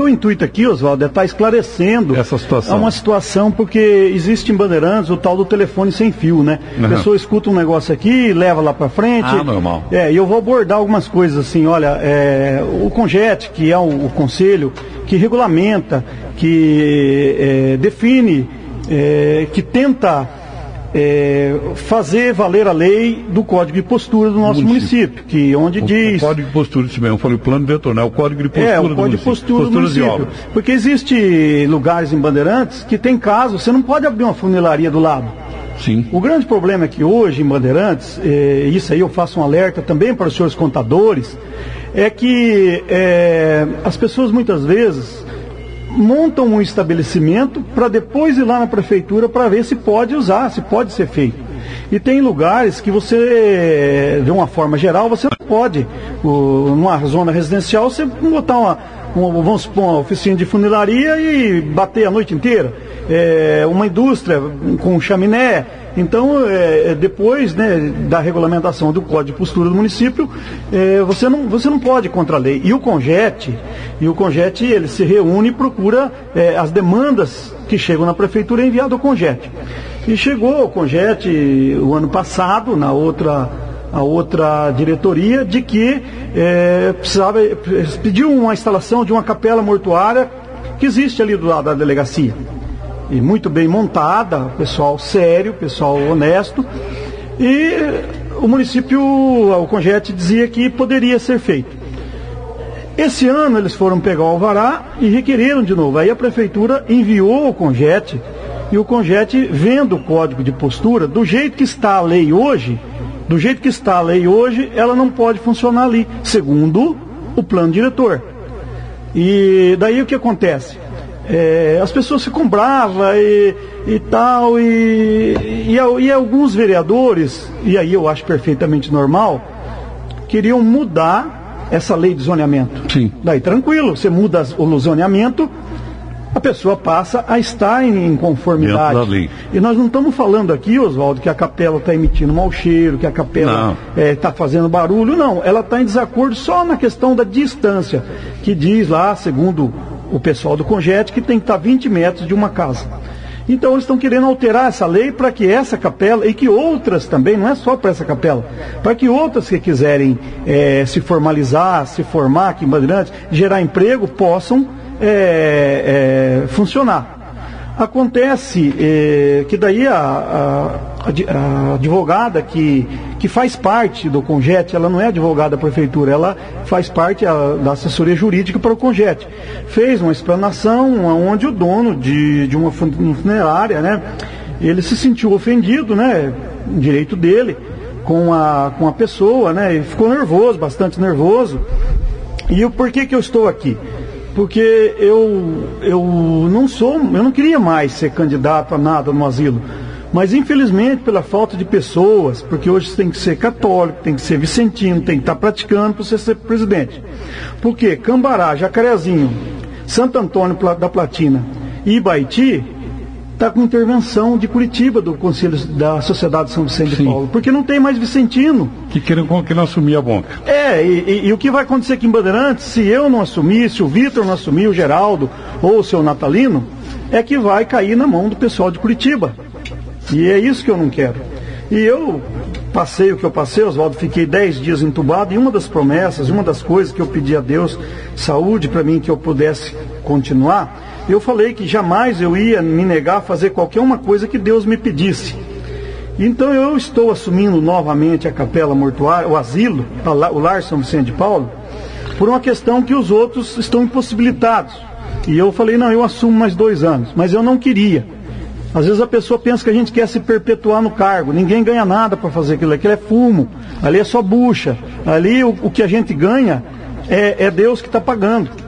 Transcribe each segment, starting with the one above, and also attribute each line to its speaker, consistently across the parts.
Speaker 1: o intuito aqui, Oswaldo, é estar esclarecendo
Speaker 2: essa situação.
Speaker 1: uma situação, porque existe em Bandeirantes o tal do telefone sem fio, né? A pessoa escuta um negócio aqui, leva lá para frente.
Speaker 2: Normal.
Speaker 1: E eu vou abordar algumas coisas assim, olha, o CONGET, que é o conselho que regulamenta, que define, que tenta fazer valer a lei do Código de Postura do nosso município, que onde diz...
Speaker 2: O Código de Postura, isso mesmo, eu falei o plano diretor, né? O Código de Postura do município.
Speaker 1: O Código de Postura do município. Porque existe lugares em Bandeirantes que tem casos, você não pode abrir uma funilaria do lado.
Speaker 2: Sim.
Speaker 1: O grande problema é que hoje em Bandeirantes, isso aí eu faço um alerta também para os senhores contadores, é que as pessoas muitas vezes montam um estabelecimento para depois ir lá na prefeitura para ver se pode usar, se pode ser feito. E tem lugares que você, de uma forma geral, você não pode, numa zona residencial, você botar vamos supor, uma oficina de funilaria e bater a noite inteira. Uma indústria com chaminé. Então, depois, né, da regulamentação do Código de Postura do município, você não pode ir contra a lei. E o CONGET, ele se reúne e procura as demandas que chegam na prefeitura é enviado ao CONGET. E chegou o CONGET o ano passado, a outra diretoria, de que pediu uma instalação de uma capela mortuária que existe ali do lado da delegacia. E muito bem montada, pessoal sério, pessoal honesto. E o município, o CONGET dizia que poderia ser feito. Esse ano eles foram pegar o alvará e requereram de novo. Aí a prefeitura enviou o CONGET, e o CONGET, vendo o Código de Postura, do jeito que está a lei hoje, ela não pode funcionar ali, segundo o plano diretor. E daí o que acontece? As pessoas ficam bravas e tal, e alguns vereadores, e aí eu acho perfeitamente normal, queriam mudar essa lei de zoneamento.
Speaker 2: Sim.
Speaker 1: Daí tranquilo, você muda o zoneamento, a pessoa passa a estar em conformidade.
Speaker 2: Dentro da lei.
Speaker 1: E nós não estamos falando aqui, Oswaldo, que a capela está emitindo mau cheiro, que a capela está fazendo barulho, não. Ela está em desacordo só na questão da distância, que diz lá, segundo o pessoal do CONGET, que tem que estar 20 metros de uma casa. Então eles estão querendo alterar essa lei para que essa capela, e que outras também, não é só para essa capela, para que outras que quiserem se formalizar, se formar aqui em Bandeirantes, gerar emprego, possam funcionar. Acontece que daí a advogada que faz parte do CONGET, ela não é advogada da prefeitura, ela faz parte da assessoria jurídica para o CONGET. Fez uma explanação onde o dono de uma funerária, né, ele se sentiu ofendido, né, direito dele, com a pessoa, né, e ficou nervoso, bastante nervoso. E por que eu estou aqui? Porque eu não queria mais ser candidato a nada no asilo, mas infelizmente pela falta de pessoas, porque hoje você tem que ser católico, tem que ser vicentino, tem que estar praticando para você ser presidente. Porque Cambará, Jacarezinho, Santo Antônio da Platina e Ibaiti está com intervenção de Curitiba, do Conselho da Sociedade de São Vicente de Paulo, porque não tem mais vicentino.
Speaker 2: Que não assumir a banca.
Speaker 1: E o que vai acontecer aqui em Bandeirantes, se eu não assumir, se o Vitor não assumir, o Geraldo ou o seu Natalino, é que vai cair na mão do pessoal de Curitiba. E é isso que eu não quero. E eu passei o que eu passei, Oswaldo, fiquei 10 dias entubado, e uma das promessas, uma das coisas que eu pedi a Deus, saúde para mim, que eu pudesse continuar, eu falei que jamais eu ia me negar a fazer qualquer uma coisa que Deus me pedisse. Então eu estou assumindo novamente a capela mortuária, o asilo, o Lar São Vicente de Paulo, por uma questão que os outros estão impossibilitados. E eu falei, não, eu assumo mais 2 anos, mas eu não queria. Às vezes a pessoa pensa que a gente quer se perpetuar no cargo, ninguém ganha nada para fazer aquilo é fumo, ali é só bucha, ali o que a gente ganha é Deus que está pagando.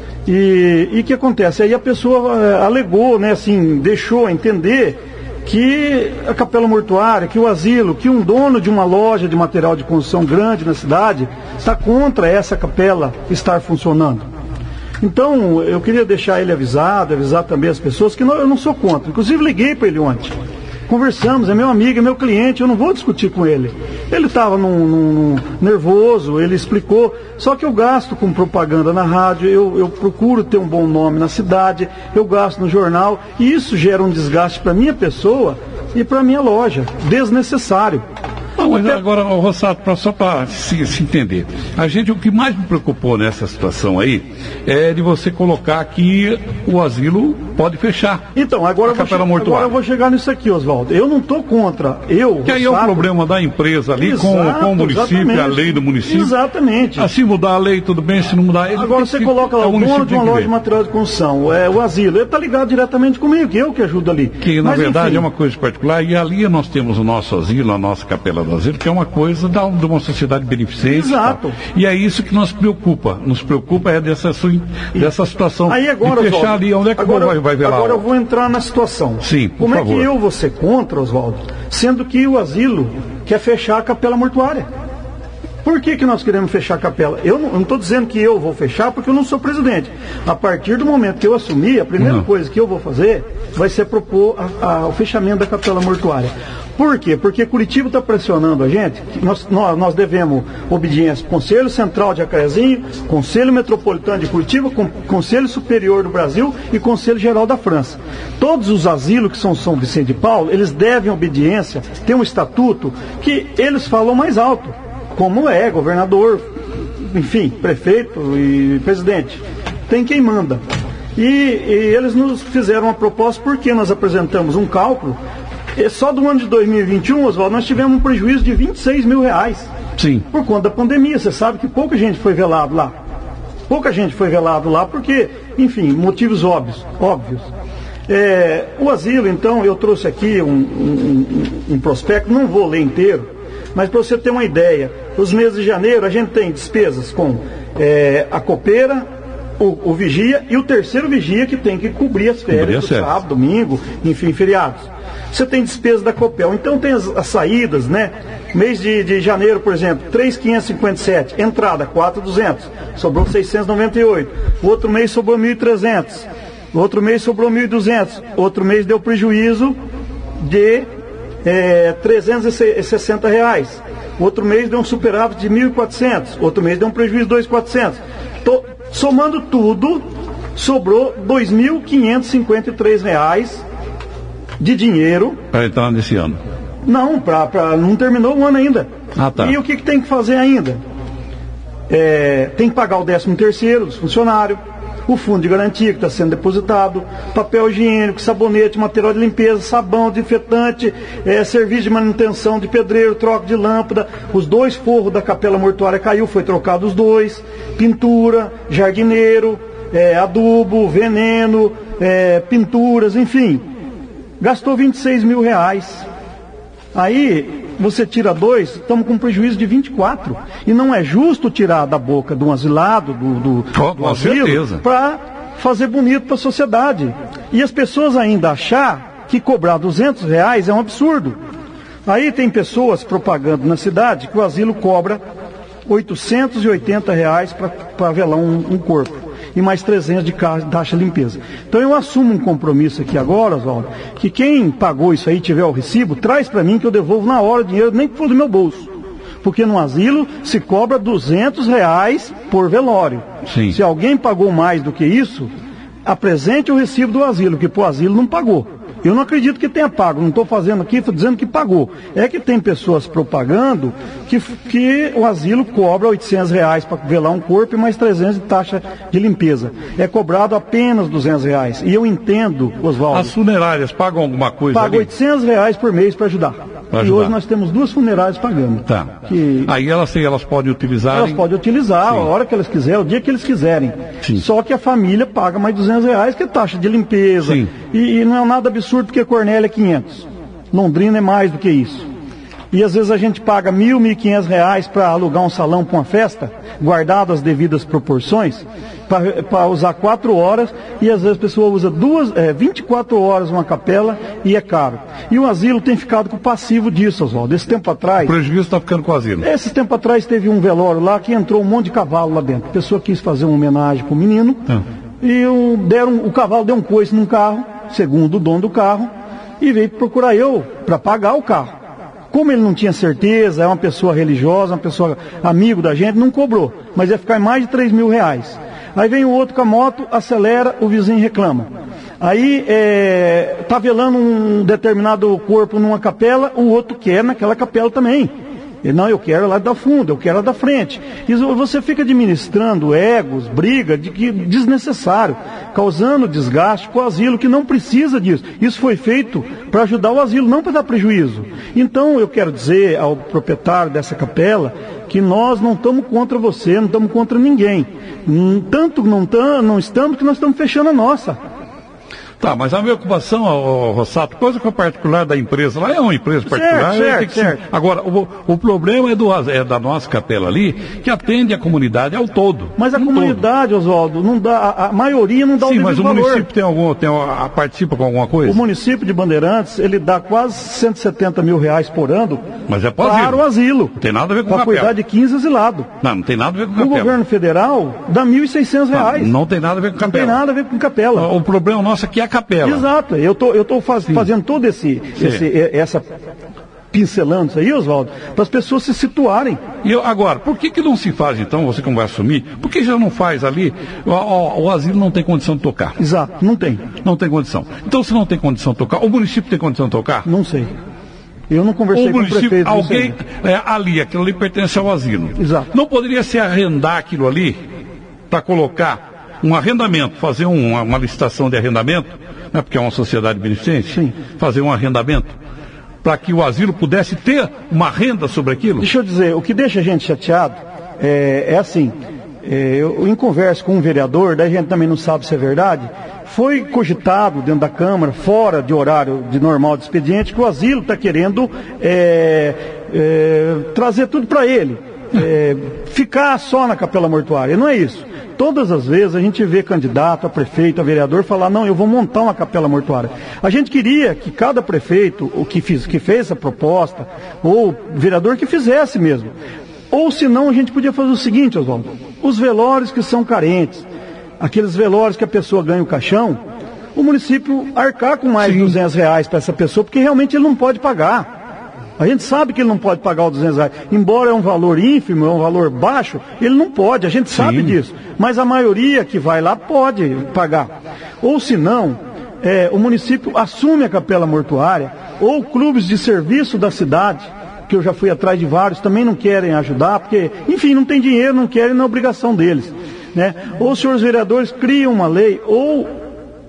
Speaker 1: E o que acontece? Aí a pessoa alegou, né, assim, deixou entender que a capela mortuária, que o asilo, que um dono de uma loja de material de construção grande na cidade está contra essa capela estar funcionando. Então, eu queria deixar ele avisar também as pessoas que eu não sou contra. Inclusive, liguei para ele ontem. conversamos, é meu amigo, é meu cliente, eu não vou discutir com ele. Ele estava nervoso, ele explicou, só que eu gasto com propaganda na rádio, eu procuro ter um bom nome na cidade, eu gasto no jornal, e isso gera um desgaste para minha pessoa e para minha loja, desnecessário.
Speaker 2: Não, mas agora, Rossato, só para se entender, o que mais me preocupou nessa situação aí é de você colocar que o asilo pode fechar.
Speaker 1: Então, agora eu vou chegar nisso aqui, Oswaldo. Eu não estou contra.
Speaker 2: Que aí é o problema da empresa ali com o município, exatamente. A lei do município.
Speaker 1: Exatamente.
Speaker 2: Assim mudar a lei, tudo bem, se não mudar...
Speaker 1: Agora você coloca lá o dono de uma loja de material de construção, o asilo, ele está ligado diretamente comigo, que eu que ajudo ali.
Speaker 2: Que na verdade é uma coisa particular, e ali nós temos o nosso asilo, a nossa capela do asilo, que é uma coisa de uma sociedade beneficente.
Speaker 1: Exato.
Speaker 2: E é isso que nos preocupa. Nos preocupa é dessa situação
Speaker 1: aí agora,
Speaker 2: de fechar
Speaker 1: Oswaldo,
Speaker 2: ali. Onde é que vai ver lá?
Speaker 1: Agora eu vou entrar na situação.
Speaker 2: Sim, por favor.
Speaker 1: Como é que eu vou ser contra, Oswaldo, sendo que o asilo quer fechar a capela mortuária? Por que nós queremos fechar a capela? Eu não estou dizendo que eu vou fechar porque eu não sou presidente. A partir do momento que eu assumir, a primeira coisa que eu vou fazer vai ser propor o fechamento da capela mortuária. Por quê? Porque Curitiba está pressionando a gente. Nós devemos obediência ao Conselho Central de Jacarezinho, Conselho Metropolitano de Curitiba, Conselho Superior do Brasil e Conselho Geral da França. Todos os asilos que são São Vicente de Paulo, eles devem obediência, tem um estatuto que eles falam mais alto, como é governador, enfim, prefeito e presidente. Tem quem manda. E eles nos fizeram uma proposta porque nós apresentamos um cálculo. Só do ano de 2021, Oswaldo, nós tivemos um prejuízo de R$26 mil.
Speaker 2: Sim.
Speaker 1: Por conta da pandemia. Você sabe que pouca gente foi velado lá. Pouca gente foi velado lá porque, enfim, motivos óbvios. O asilo, então, eu trouxe aqui um prospecto, não vou ler inteiro, mas para você ter uma ideia, os meses de janeiro a gente tem despesas com a copeira, o vigia e o terceiro vigia que tem que cobrir as férias do sábado, domingo, enfim, feriados. Você tem despesa da Copel, então tem as saídas, né? Mês de janeiro, por exemplo, 3.557, entrada 4.200, sobrou 698. Outro mês sobrou 1.300, outro mês sobrou 1.200, outro mês deu prejuízo de R$360. Outro mês deu um superávit de 1.400, outro mês deu um prejuízo de 2.400. Somando tudo, sobrou R$2.553 de dinheiro. Para
Speaker 2: entrar nesse ano?
Speaker 1: Não, não terminou o ano ainda.
Speaker 2: Ah, tá.
Speaker 1: E o que tem que fazer ainda? Tem que pagar o 13º dos funcionários, o fundo de garantia que está sendo depositado, papel higiênico, sabonete, material de limpeza, sabão, desinfetante, serviço de manutenção de pedreiro, troca de lâmpada, os 2 forros da capela mortuária caiu, foi trocado os 2, pintura, jardineiro, adubo, veneno, pinturas, enfim. Gastou R$26 mil. Aí você tira 2, estamos com um prejuízo de 24. E não é justo tirar da boca de um asilado, do asilo, para fazer bonito para a sociedade. E as pessoas ainda achar que cobrar R$200 é um absurdo. Aí tem pessoas propagando na cidade que o asilo cobra R$880 para velar um corpo. E mais 300 de taxa de limpeza. Então eu assumo um compromisso aqui agora, Oswaldo, que quem pagou isso aí, tiver o recibo, traz para mim que eu devolvo na hora o dinheiro, nem que for do meu bolso. Porque no asilo se cobra R$200 por velório.
Speaker 2: Sim.
Speaker 1: Se alguém pagou mais do que isso, apresente o recibo do asilo, porque pro asilo não pagou. Eu não acredito que tenha pago, não estou fazendo aqui, estou dizendo que pagou. É que tem pessoas propagando que o asilo cobra R$800 para velar um corpo e mais 300 de taxa de limpeza. É cobrado apenas R$200. E eu entendo, Oswaldo.
Speaker 2: As funerárias pagam alguma coisa?
Speaker 1: Pagam R$800 por mês para ajudar. E hoje nós temos 2 funerárias pagando.
Speaker 2: Tá. Aí elas podem utilizar?
Speaker 1: Elas podem utilizar a hora que elas quiserem, o dia que eles quiserem.
Speaker 2: Sim.
Speaker 1: Só que a família paga mais R$200, que é taxa de limpeza.
Speaker 2: Sim.
Speaker 1: E não é nada absurdo porque Cornélia é 500. Londrina é mais do que isso. E às vezes a gente paga R$1.000, R$1.500 para alugar um salão para uma festa, guardado as devidas proporções, para usar 4 horas, e às vezes a pessoa usa 24 horas uma capela e é caro. E o asilo tem ficado com o passivo disso, Oswaldo. Esse tempo atrás...
Speaker 2: O prejuízo está ficando com o asilo.
Speaker 1: Esse tempo atrás teve um velório lá que entrou um monte de cavalo lá dentro. A pessoa quis fazer uma homenagem para o menino, e o cavalo deu um coice num carro, segundo o dono do carro, e veio procurar eu. para pagar o carro. Como ele não tinha certeza, é uma pessoa religiosa, uma pessoa amigo da gente, não cobrou. Mas ia ficar em mais de 3 mil reais. Aí vem o outro com a moto, acelera, o vizinho reclama. Aí está velando um determinado corpo numa capela, o outro quer naquela capela também. Não, eu quero lá da fundo, eu quero lá da frente. E você fica administrando egos, briga, desnecessário, causando desgaste com o asilo, que não precisa disso. Isso foi feito para ajudar o asilo, não para dar prejuízo. Então, eu quero dizer ao proprietário dessa capela que nós não estamos contra você, não estamos contra ninguém. Tanto não estamos que nós estamos fechando a nossa.
Speaker 2: Tá, mas a minha ocupação, Rossato, coisa que é particular da empresa, lá é uma empresa particular.
Speaker 1: Certo.
Speaker 2: Agora, o problema é da nossa capela ali, que atende a comunidade ao todo.
Speaker 1: Mas a comunidade, Oswaldo, não dá, a maioria não dá o devido valor. Sim, mas o
Speaker 2: município participa com alguma coisa?
Speaker 1: O município de Bandeirantes, ele dá quase 170 mil reais por ano para o asilo.
Speaker 2: Não tem nada a ver com a capela.
Speaker 1: Para cuidar de 15 asilados.
Speaker 2: Não tem nada a ver com a capela.
Speaker 1: O governo federal dá R$ 1.600.
Speaker 2: Não tem nada a ver com a capela.
Speaker 1: Não tem nada a ver com capela.
Speaker 2: O problema nosso aqui é a capela.
Speaker 1: Exato, eu tô fazendo todo essa pincelando isso aí, Oswaldo, para as pessoas se situarem.
Speaker 2: Agora, por que não se faz então, você como vai assumir, por que já não faz ali, o asilo não tem condição de tocar?
Speaker 1: Exato, não tem.
Speaker 2: Não tem condição. Então se não tem condição de tocar, o município tem condição de tocar?
Speaker 1: Não sei. Eu não conversei com o prefeito.
Speaker 2: Aquilo ali pertence ao asilo.
Speaker 1: Exato.
Speaker 2: Não poderia se arrendar aquilo ali para colocar um arrendamento, fazer uma licitação de arrendamento, né, porque é uma sociedade beneficente,
Speaker 1: sim,
Speaker 2: fazer um arrendamento, para que o asilo pudesse ter uma renda sobre aquilo?
Speaker 1: Deixa eu dizer, o que deixa a gente chateado é assim, eu em conversa com um vereador, daí a gente também não sabe se é verdade, foi cogitado dentro da Câmara, fora de horário de normal de expediente, que o asilo está querendo trazer tudo para ele, ficar só na capela mortuária. Não é isso. Todas as vezes a gente vê candidato a prefeito, a vereador falar, não, eu vou montar uma capela mortuária. A gente queria que cada prefeito, que fez a proposta, ou vereador que fizesse mesmo. Ou senão a gente podia fazer o seguinte, Oswaldo, os velórios que são carentes, aqueles velórios que a pessoa ganha o caixão, o município arcar com mais de R$200 para essa pessoa, porque realmente ele não pode pagar. A gente sabe que ele não pode pagar os R$200. Embora é um valor ínfimo, é um valor baixo, ele não pode, a gente sabe disso. Mas a maioria que vai lá pode pagar. Ou se não, o município assume a capela mortuária, ou clubes de serviço da cidade, que eu já fui atrás de vários, também não querem ajudar, porque, enfim, não tem dinheiro, não querem, na obrigação deles. Né? Ou os senhores vereadores criam uma lei, ou...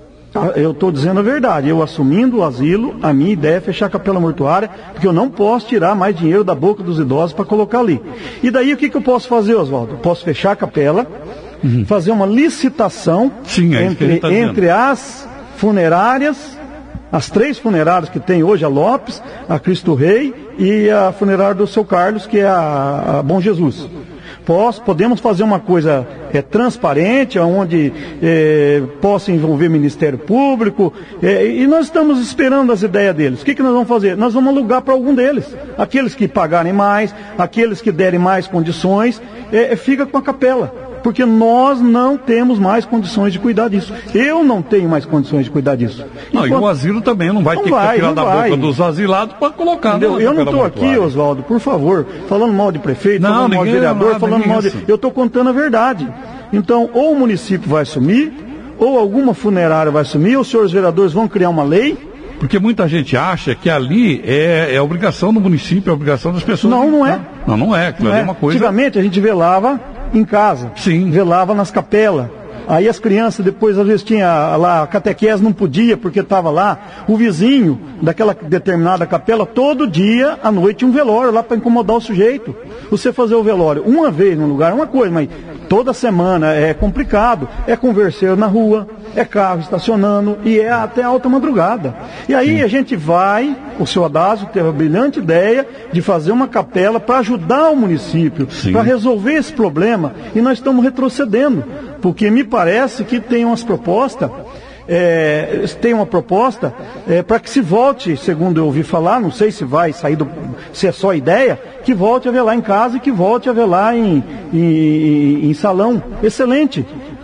Speaker 1: Eu estou dizendo a verdade, eu assumindo o asilo, a minha ideia é fechar a capela mortuária, porque eu não posso tirar mais dinheiro da boca dos idosos para colocar ali. E daí o que eu posso fazer, Oswaldo? Eu posso fechar a capela, fazer uma licitação entre as funerárias, as 3 funerárias que tem hoje, a Lopes, a Cristo Rei e a funerária do Seu Carlos, que é a Bom Jesus. Podemos fazer uma coisa transparente, onde possa envolver Ministério Público, e nós estamos esperando as ideias deles. O que nós vamos fazer? Nós vamos alugar para algum deles. Aqueles que pagarem mais, aqueles que derem mais condições, fica com a capela. Porque nós não temos mais condições de cuidar disso. Eu não tenho mais condições de cuidar disso.
Speaker 2: Não, e o asilo também não vai ter que tirar da boca dos asilados para colocar.
Speaker 1: Eu não estou aqui, Oswaldo, por favor, falando mal de prefeito, falando mal de vereador, falando mal de... Eu estou contando a verdade. Então, ou o município vai assumir, ou alguma funerária vai assumir, ou os senhores vereadores vão criar uma lei.
Speaker 2: Porque muita gente acha que ali é obrigação do município, é obrigação das pessoas.
Speaker 1: Não é.
Speaker 2: Não é. Aquilo ali é uma coisa...
Speaker 1: Antigamente a gente velava em casa, velava nas capelas. Aí as crianças depois, às vezes, tinha lá, a catequese não podia porque estava lá. O vizinho daquela determinada capela, todo dia, à noite, um velório lá para incomodar o sujeito. Você fazer o velório uma vez num lugar é uma coisa, mas toda semana é complicado. É converseiro na rua, é carro estacionando e é até alta madrugada. E aí a gente vai, o seu Adásio teve a brilhante ideia de fazer uma capela para ajudar o município, para resolver esse problema, e nós estamos retrocedendo, porque me parece que tem umas propostas, para que se volte, segundo eu ouvi falar, não sei se vai sair se é só ideia, que volte a velar em casa e que volte a velar em salão. Excelente.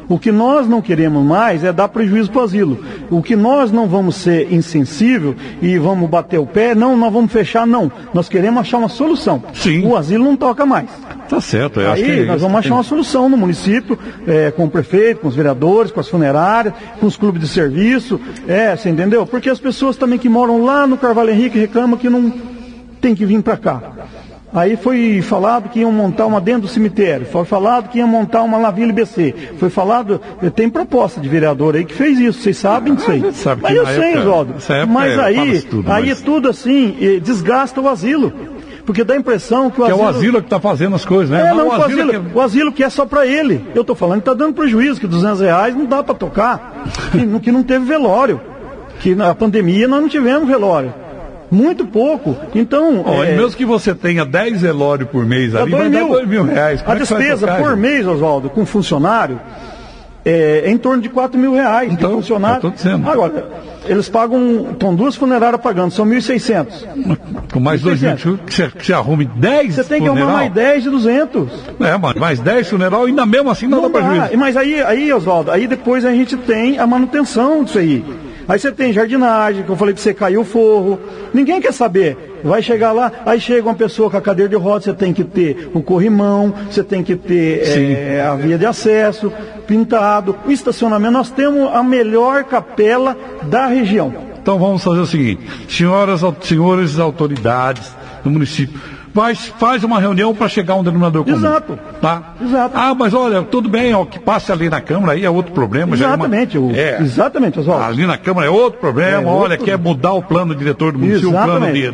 Speaker 1: O que nós não queremos mais é dar prejuízo para o asilo. O que nós não vamos ser insensível e vamos bater o pé, não, nós vamos fechar, não. Nós queremos achar uma solução.
Speaker 2: Sim.
Speaker 1: O asilo não toca mais.
Speaker 2: Tá certo.
Speaker 1: Aí nós vamos achar uma solução no município, com o prefeito, com os vereadores, com as funerárias, com os clubes de serviço, você entendeu? Porque as pessoas também que moram lá no Carvalho Henrique reclamam que não tem que vir para cá. Aí foi falado que iam montar uma dentro do cemitério, foi falado que iam montar uma na Vila IBC, foi falado, tem proposta de vereador aí que fez isso, vocês sabem disso aí. Mas eu sei, Oswaldo, mas aí tudo assim desgasta o asilo. Porque dá a impressão que o asilo...
Speaker 2: é o asilo que está fazendo as coisas, né?
Speaker 1: O asilo que é só para ele. Eu estou falando que está dando prejuízo, que R$200 não dá para tocar, que não teve velório, que na pandemia nós não tivemos velório. Muito pouco. Então...
Speaker 2: mesmo que você tenha 10 velórios por mês ali, vai dar R$2.000.
Speaker 1: A despesa por mês, Oswaldo, com funcionário, é em torno de R$4.000
Speaker 2: então,
Speaker 1: de funcionário.
Speaker 2: Eu tô dizendo.
Speaker 1: Agora, eles pagam, estão duas funerárias pagando, são 1.600.
Speaker 2: Com mais 2.000, que você arrume 10
Speaker 1: Você tem que arrumar mais 10 de 200.
Speaker 2: Mano, mais 10 funeral, ainda mesmo assim não dá prejuízo.
Speaker 1: Mas aí, Oswaldo, aí depois a gente tem a manutenção disso aí. Aí você tem jardinagem, que eu falei que você caiu o forro. Ninguém quer saber. Vai chegar lá, aí chega uma pessoa com a cadeira de rodas, você tem que ter o corrimão, você tem que ter a via de acesso, pintado, o estacionamento. Nós temos a melhor capela da região.
Speaker 2: Então vamos fazer o seguinte, senhores autoridades do município, faz uma reunião para chegar a um denominador comum.
Speaker 1: Exato.
Speaker 2: Tá?
Speaker 1: Exato.
Speaker 2: Mas olha, tudo bem, que passe ali na Câmara aí é outro problema.
Speaker 1: Exatamente, exatamente, Oswaldo.
Speaker 2: Ali na Câmara é outro problema, quer mudar o plano diretor do município, exatamente.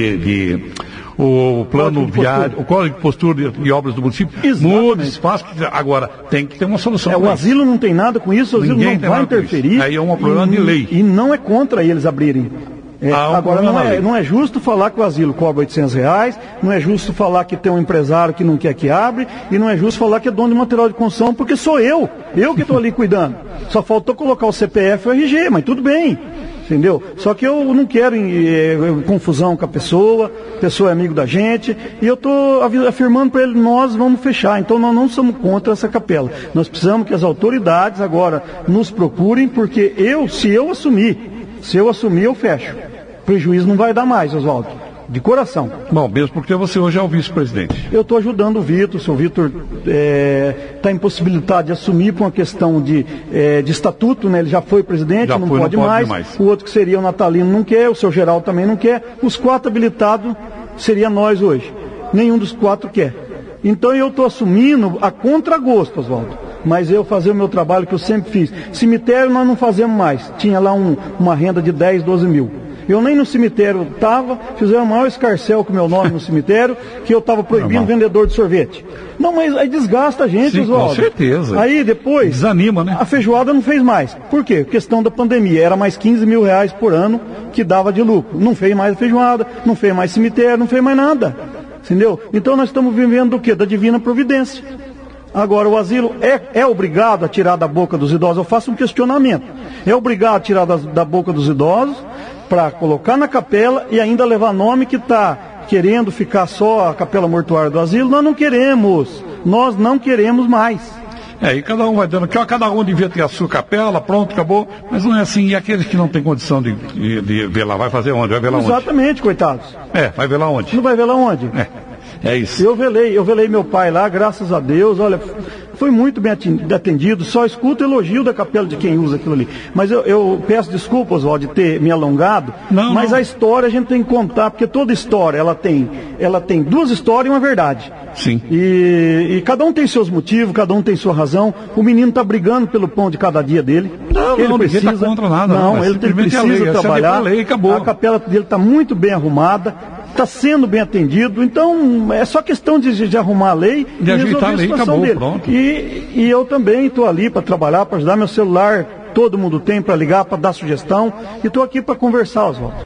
Speaker 2: O plano viário, o Código de Postura e Obras do município, muda, espaço, agora tem que ter uma solução.
Speaker 1: O asilo não tem nada com isso, o asilo não vai interferir.
Speaker 2: Aí é um problema de lei.
Speaker 1: E não é contra eles abrirem. Agora, não é justo falar que o asilo cobra R$800, não é justo falar que tem um empresário que não quer que abre, e não é justo falar que é dono de material de construção, porque sou eu que estou ali cuidando. Só faltou colocar o CPF e o RG, mas tudo bem, entendeu? Só que eu não quero confusão com a pessoa é amigo da gente, e eu estou afirmando para ele, nós vamos fechar, então nós não somos contra essa capela. Nós precisamos que as autoridades agora nos procurem, porque se eu assumir, eu fecho. Prejuízo não vai dar mais, Oswaldo. De coração.
Speaker 2: Bom, mesmo porque você hoje é o vice-presidente.
Speaker 1: Eu estou ajudando o Vitor. O seu Vitor está impossibilitado de assumir por uma questão de estatuto, né? Ele já foi presidente, não pode mais. O outro que seria o Natalino não quer, o seu Geraldo também não quer. Os 4 habilitados seria nós hoje. Nenhum dos 4 quer. Então eu estou assumindo a contragosto, Oswaldo. Mas eu fazer o meu trabalho que eu sempre fiz. Cemitério nós não fazemos mais. Tinha lá uma renda de 10, 12 mil. Eu nem no cemitério estava, fizeram o maior escarcéu com o meu nome no cemitério, que eu estava proibindo vendedor de sorvete. Não, mas aí desgasta a gente, Oswaldo.
Speaker 2: Com certeza.
Speaker 1: Aí depois...
Speaker 2: Desanima, né?
Speaker 1: A feijoada não fez mais. Por quê? Questão da pandemia. Era mais R$15.000 por ano que dava de lucro. Não fez mais a feijoada, não fez mais cemitério, não fez mais nada. Entendeu? Então nós estamos vivendo do quê? Da divina providência. Agora, o asilo é obrigado a tirar da boca dos idosos? Eu faço um questionamento. É obrigado a tirar da boca dos idosos para colocar na capela e ainda levar nome que está querendo ficar só a capela mortuária do asilo? Nós não queremos. Nós não queremos mais.
Speaker 2: E cada um vai dando, cada um devia ter a sua capela, pronto, acabou. Mas não é assim. E aqueles que não têm condição de ver lá, vai fazer onde? Vai ver lá onde?
Speaker 1: Exatamente, coitados.
Speaker 2: Vai ver lá onde?
Speaker 1: Não vai ver lá onde?
Speaker 2: É isso.
Speaker 1: Eu velei meu pai lá, graças a Deus, olha, foi muito bem atendido, só escuto elogio da capela de quem usa aquilo ali. Mas eu peço desculpas, Oswaldo, de ter me alongado, mas a história a gente tem que contar, porque toda história, ela tem 2 histórias e uma verdade.
Speaker 2: Sim.
Speaker 1: E cada um tem seus motivos, cada um tem sua razão. O menino está brigando pelo pão de cada dia dele.
Speaker 2: Ele precisa, ninguém está contra nada.
Speaker 1: Ele precisa trabalhar.
Speaker 2: A
Speaker 1: capela dele está muito bem arrumada. Está sendo bem atendido, então é só questão de arrumar a lei
Speaker 2: de ajeitar a lei, acabou,
Speaker 1: dele.
Speaker 2: Pronto.
Speaker 1: E eu também estou ali para trabalhar, para ajudar. Meu celular todo mundo tem para ligar, para dar sugestão, e estou aqui para conversar, Oswaldo.